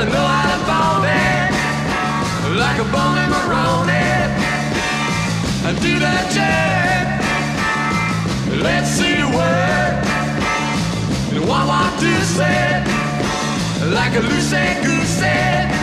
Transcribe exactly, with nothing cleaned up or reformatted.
gotta know how to ball it like a bowling Maroney. And do that jerk. Let's see you work. And one, one, two, set like a loose goose set.